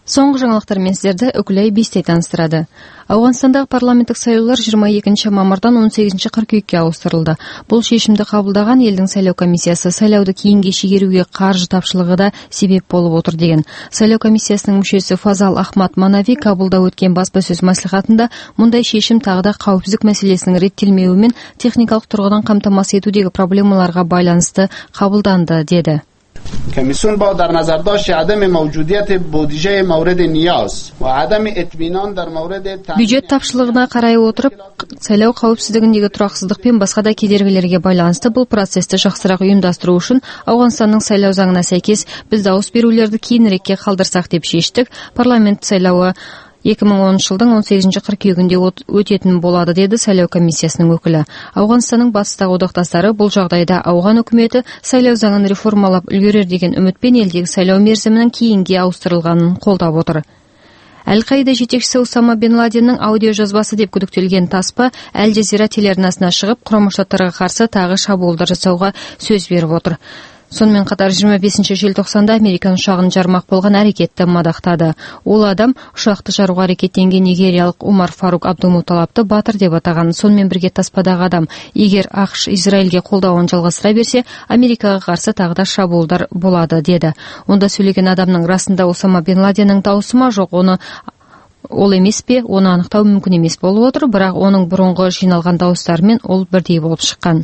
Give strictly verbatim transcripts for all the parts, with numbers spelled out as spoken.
Соңғы жаңалықтармен сіздерді Үкілай Бестей таныстырады. Ауғанстандағы парламенттік сайлаулар жиырма екінші мамырдан он сегізінші қыркүйекке ауыстырылды. Бұл шешімді қабылдаған елдің сайлау комиссиясы сайлауды кейінге шегеруге қаржы тапшылығы да себеп болып отыр деген. Сайлау комиссиясының мүшесі Фазал Ахмад Манави Кабулда өткен баспасөз мәслихатында мұндай шешім тағы да қауіпсіздік мәселесінің реттелмеуі мен техникалық тұрғыдан қамтамасыз етудегі проблемаларға байланысты қабылданды деді. کمیسیون با در نظر داشت عدم موجودیت بودجه مورد نیاز و عدم اطمینان در مورد бюджет тапшылығына қарай отырып, сайлау қауіпсіздігіндегі тұрақсыздық пен басқа да кедергілерге байланысты бұл процесті жақсырақ ұйымдастыру үшін Ауғанстанның сайлау заңына сәйкес біз дауыс берулерді кейінірекке қалдырсақ деп шештік. Парламент сайлауы екі мың оныншы жылдың он сегізінші қыркүйегінде өтетін болады, деді сайлау комиссиясының өкілі. Ауғанстанның батыстағы одақтастары бұл жағдайда ауған үкіметі сайлау заңын реформалап үлгерер деген үмітпен елдегі сайлау мерзімінің кейінге ауыстырылғанын қолдап отыр. Әл-Қаида жетекшісі Усама бен Ладеннің аудио жазбасы деп күдіктелген таспа Әл Джазира телеарнасына шығып, Құрама Штаттарға қарсы тағы шабуылдар жасауға сөз беріп отыр. Сонымен қатар жиырма бесінші желтоқсанда Американ ұшағын жармақ болған әрекетті мадақтады. Ол адам ұшақты жаруға әрекеттенген нигериялық Умар Фарук Абдумуталапты батыр деп атаған. Сонымен бірге таспадағы адам, егер ақш Израильге қолдауын жалғастыра берсе, Америкаға қарсы тағы да шабуылдар болады, деді. Онда сөйлеген адамның расында Усама бен Ладеннің дауысы ма жоқ, оны ол емес пе, оны анықтау мүмкін емес болып отыр, бірақ оның бұрынғы жиналған дауыстарымен ол бірдей болып шыққан.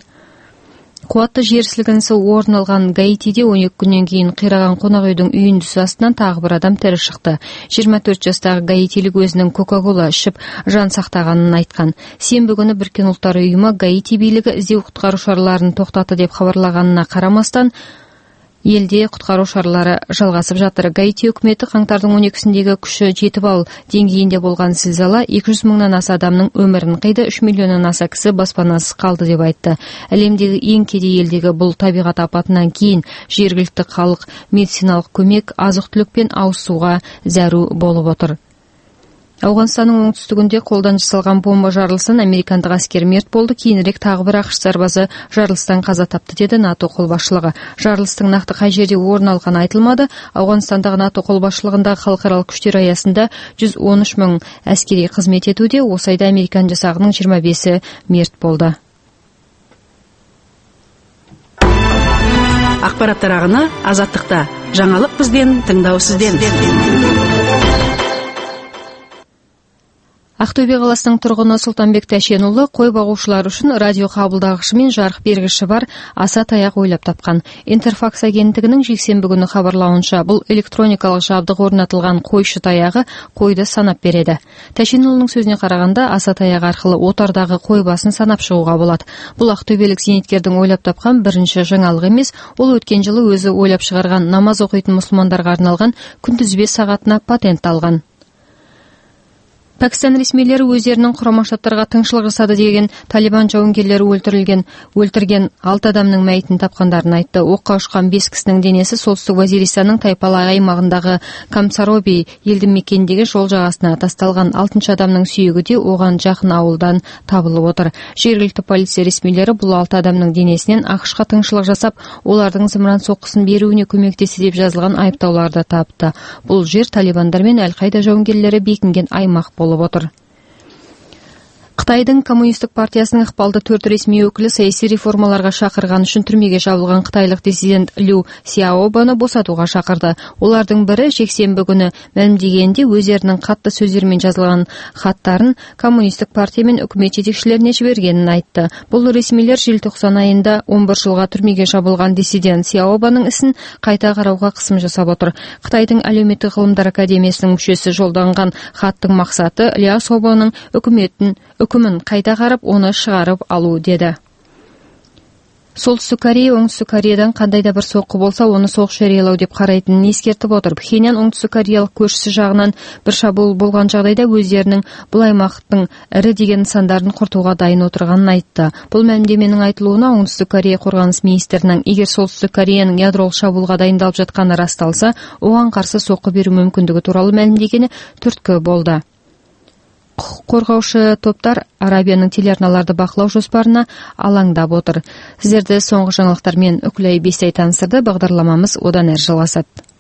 Қуатты жер сілкінісі орын алған Гаитиде он екі күннен кейін қираған қонақ үйдің үйіндісі астынан тағы бір адам тірі шықты. жиырма төрт жастағы гаитилік өзінің Кока-Кола ішіп жан сақтағанын айтқан. Сенбі күні Біріккен Ұлттар ұйымы Гаити билігі іздеу құтқару шараларын тоқтатты деп хабарлағанына қарамастан, елде құтқару шаралары жалғасып жатыр. Гаити үкіметі қаңтардың он екісіндегі күші жеті балл деңгейінде болған зілзала екі жүз мыңнан аса адамның өмірін қиды, үш миллионнан аса кісі баспанасыз қалды деп айтты. Әлемдегі ең кедей елдегі бұл табиғат апатынан кейін жергілікті халық медициналық көмек, азық-түлік пен ауыз суға зәру болып отыр. Ауғанстанның оңтүстігінде қолдан жасалған бомба жарылысын американдық әскер мерт болды. Кейінірек тағы бір ақш сарбазы жарылыстан қаза тапты, деді НАТО қолбасшылығы. Жарылыстың нақты қай жерде орын алғаны айтылмады. Ауғанстандағы НАТО қолбасшылығындағы халықаралық күштер аясында жүз он үш мың әскери қызмет етуде. Осы айда американ жасағының жиырма бесі мерт болды. Ақпараттар ағыны Азаттықта. Жаңалық бізден, тыңдау сізден. Ақтөбе қаласының тұрғыны Сұлтанбек Тәшенұлы қой бағушылар үшін радио қабылдағышы мен жарық бергіші бар аса таяқ ойлап тапқан. Интерфакс агенттігінің жексенбі күні хабарлауынша, бұл электроникалық жабдық орнатылған қойшы таяғы қойды санап береді. Тәшенұлының сөзіне қарағанда, аса таяқ арқылы отардағы қой басын санап шығуға болады. Бұл ақтөбелік зейнеткердің ойлап тапқан бірінші жаңалық емес, ол өткен жылы өзі ойлап шығарған намаз оқитын мұсылмандарға арналған күнтізбе сағатына патент алған. Пәкістан ресмилері өздерінің Құрама Штаттарға тыңшылық жасады деген Талибан жауынгерлері өлтірілген, өлтірген алты адамның мәйітін тапқандарын айтты. Оққа ұшқан бес кісінің денесі солтүстік Вазиристанның Тайпалай аймағындағы Камсароби елді мекеніндегі жол жағасына тасталған. Алтыншы адамның сүйегі де оған жақын ауылдан табылып отыр. Жергілікті полиция ресмилері бұл алты адамның денесінен ақшқа тыңшылық жасап, олардың зымыран соққысын беруіне көмектесті деп жазылған айыптауларды тапты. Бұл жер Талибандар мен Әл-Қаида жауынгерлері бекінген аймақ болып отыр. Қытайдың коммунистік партиясының ықпалды төрт ресми өкілі саяси реформаларға шақырған үшін түрмеге жабылған қытайлық диссидент Лю Сяобаны босатуға шақырды. Олардың бірі жексенбі күні мәлімдегенде өздерінің қатты сөздермен жазылған хаттарын коммунистік партия мен үкімет жетекшілеріне жібергенін айтты. Бұл ресмилер желтоқсан айында он бір жылға түрмеге жабылған диссидент Сяобаның ісін қайта қарауға қысым жасап отыр. Қытайдың әлеуметтік ғылымдар академиясының мүшесі жолданған хаттың мақсаты Лю Сяобаның үкіметін үкімін қайта қарап, оны шығарып алу, деді. Солтүстік Корея Оңтүстік Кореядан қандай да бір соққы болса, оны соғыс жариялау деп қарайтынын ескертіп отыр. Пхеньян оңтүстік кореялық көршісі жағынан бір шабуыл болған жағдайда өздерінің бұл аймақтың ірі деген нысандарын құртуға дайын отырғанын айтты. Бұл мәлімдеменің айтылуына оңтүстік Корея қорғаныс министрінің егер солтүстік Кореяның ядролық шабуылға дайындалып жатқаны расталса, оған қарсы соққы беру мүмкіндігі туралы мәлімдегені түрткі болды. Қорғаушы топтар Арабияның телеарналарды бақылау жоспарына алаңдап отыр. Сіздерді соңғы жаңалықтармен Үкілай Бестей таныстырды. Бағдарламамыз одан әрі жалғасады.